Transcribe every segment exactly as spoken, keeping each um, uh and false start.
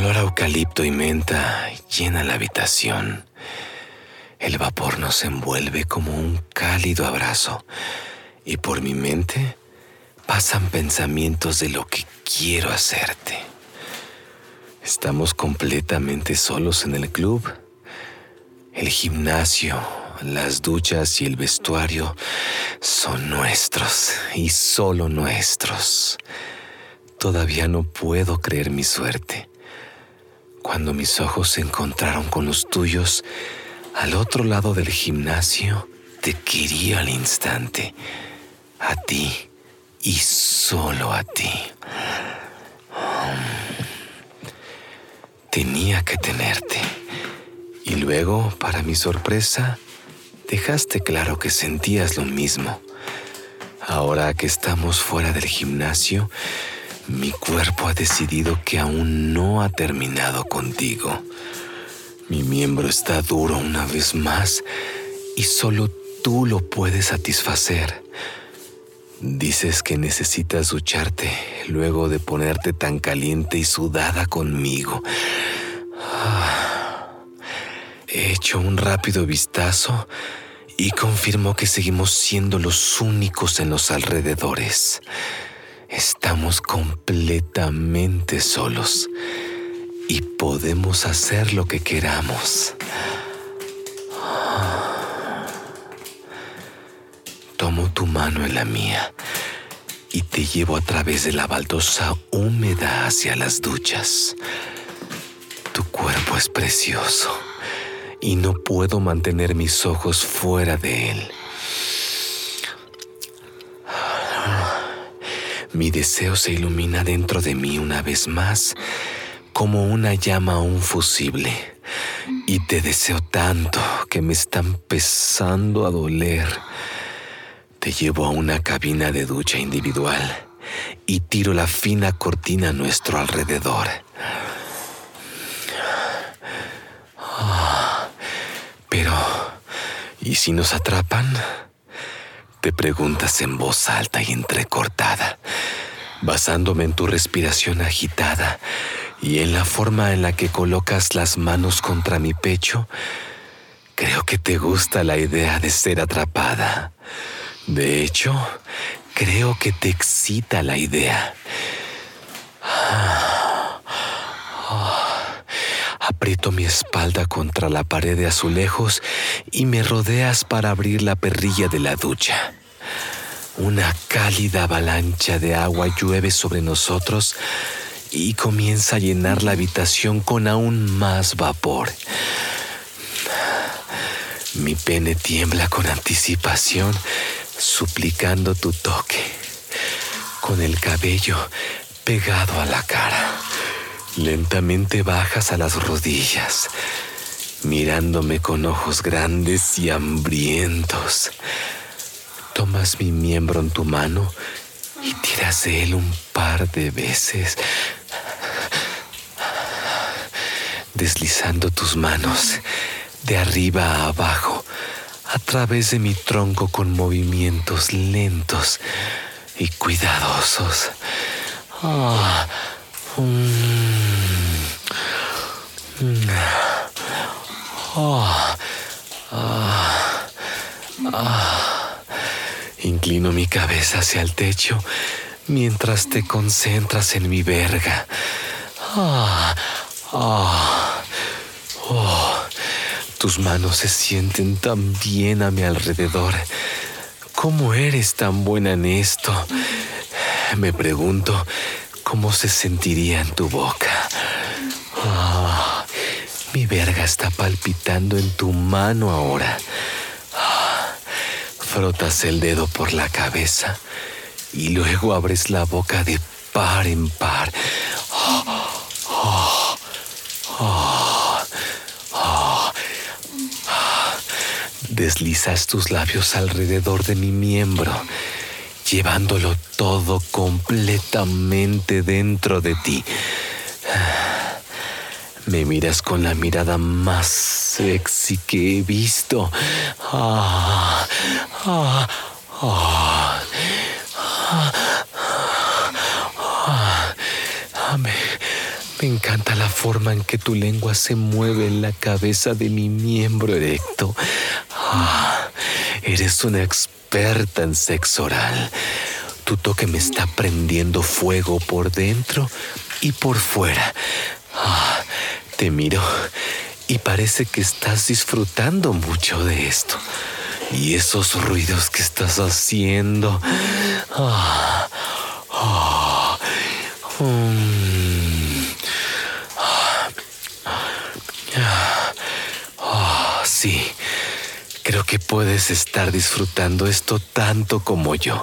olor a eucalipto y menta llena la habitación. El vapor nos envuelve como un cálido abrazo y por mi mente pasan pensamientos de lo que quiero hacerte. Estamos completamente solos en el club. El gimnasio, las duchas y el vestuario son nuestros y solo nuestros. Todavía no puedo creer mi suerte. Cuando mis ojos se encontraron con los tuyos, al otro lado del gimnasio, te quería al instante. A ti y solo a ti. Tenía que tenerte. Y luego, para mi sorpresa, dejaste claro que sentías lo mismo. Ahora que estamos fuera del gimnasio, mi cuerpo ha decidido que aún no ha terminado contigo. Mi miembro está duro una vez más y solo tú lo puedes satisfacer. Dices que necesitas ducharte luego de ponerte tan caliente y sudada conmigo. He hecho un rápido vistazo y confirmo que seguimos siendo los únicos en los alrededores. Estamos completamente solos y podemos hacer lo que queramos. Tomo tu mano en la mía y te llevo a través de la baldosa húmeda hacia las duchas. Tu cuerpo es precioso y no puedo mantener mis ojos fuera de él. Mi deseo se ilumina dentro de mí una vez más, como una llama a un fusible. Y te deseo tanto que me está empezando a doler. Te llevo a una cabina de ducha individual y tiro la fina cortina a nuestro alrededor. Pero, ¿y si nos atrapan? Te preguntas en voz alta y entrecortada, basándome en tu respiración agitada y en la forma en la que colocas las manos contra mi pecho. Creo que te gusta la idea de ser atrapada. De hecho, creo que te excita la idea. Aprieto mi espalda contra la pared de azulejos y me rodeas para abrir la perilla de la ducha. Una cálida avalancha de agua llueve sobre nosotros y comienza a llenar la habitación con aún más vapor. Mi pene tiembla con anticipación, suplicando tu toque, con el cabello pegado a la cara. Lentamente bajas a las rodillas, mirándome con ojos grandes y hambrientos. Tomas mi miembro en tu mano y tiras de él un par de veces, deslizando tus manos de arriba a abajo a través de mi tronco con movimientos lentos y cuidadosos. Oh, mm, mm, oh, ah, ah. Inclino mi cabeza hacia el techo mientras te concentras en mi verga. Ah, ah, oh. Tus manos se sienten tan bien a mi alrededor. ¿Cómo eres tan buena en esto? Me pregunto cómo se sentiría en tu boca. Oh, mi verga está palpitando en tu mano ahora. Oh, frotas el dedo por la cabeza y luego abres la boca de par en par. Oh, oh, oh, oh. Deslizas tus labios alrededor de mi miembro, llevándolo todo completamente dentro de ti. Me miras con la mirada más sexy que he visto. Ah, ah, ah, ah, ah, ah. Me, Me encanta la forma en que tu lengua se mueve en la cabeza de mi miembro erecto. Ah, eres una experta en sexo oral. Tu toque me está prendiendo fuego por dentro y por fuera. Ah, te miro y parece que estás disfrutando mucho de esto. Y esos ruidos que estás haciendo. Ah, ah, um, ah, ah, ah, sí, creo que puedes estar disfrutando esto tanto como yo.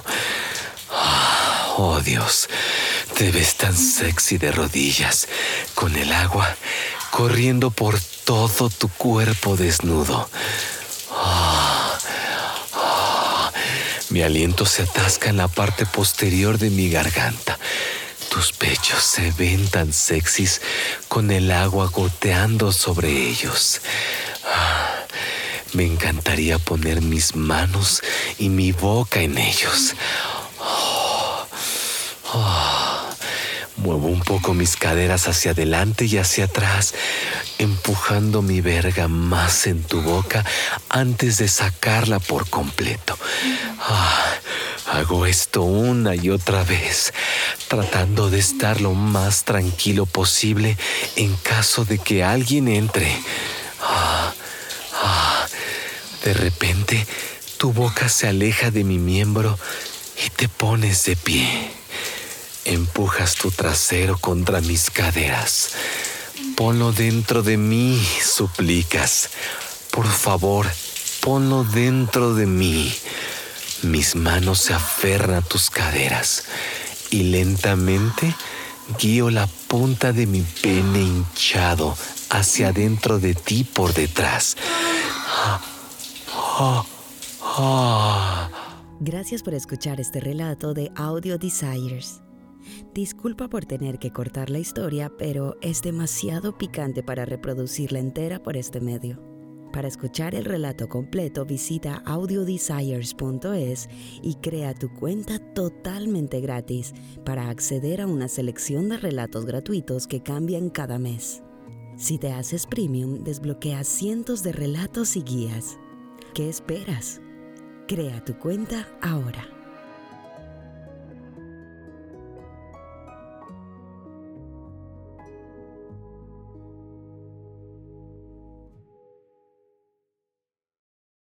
Ah, oh Dios, te ves tan sexy de rodillas, con el agua corriendo por todo tu cuerpo desnudo. Ah, ah, mi aliento se atasca en la parte posterior de mi garganta. Tus pechos se ven tan sexys con el agua goteando sobre ellos. Ah, me encantaría poner mis manos y mi boca en ellos. Oh, oh. Muevo un poco mis caderas hacia adelante y hacia atrás, empujando mi verga más en tu boca antes de sacarla por completo. Ah, hago esto una y otra vez, tratando de estar lo más tranquilo posible en caso de que alguien entre. Ah, ah, de repente, tu boca se aleja de mi miembro y te pones de pie. Empujas tu trasero contra mis caderas. Ponlo dentro de mí, suplicas. Por favor, ponlo dentro de mí. Mis manos se aferran a tus caderas y lentamente guío la punta de mi pene hinchado hacia adentro de ti por detrás. Ah, ah, ah. Gracias por escuchar este relato de Audio Desires. Disculpa por tener que cortar la historia, pero es demasiado picante para reproducirla entera por este medio. Para escuchar el relato completo, visita audio desires punto es y crea tu cuenta totalmente gratis para acceder a una selección de relatos gratuitos que cambian cada mes. Si te haces premium, desbloqueas cientos de relatos y guías. ¿Qué esperas? Crea tu cuenta ahora.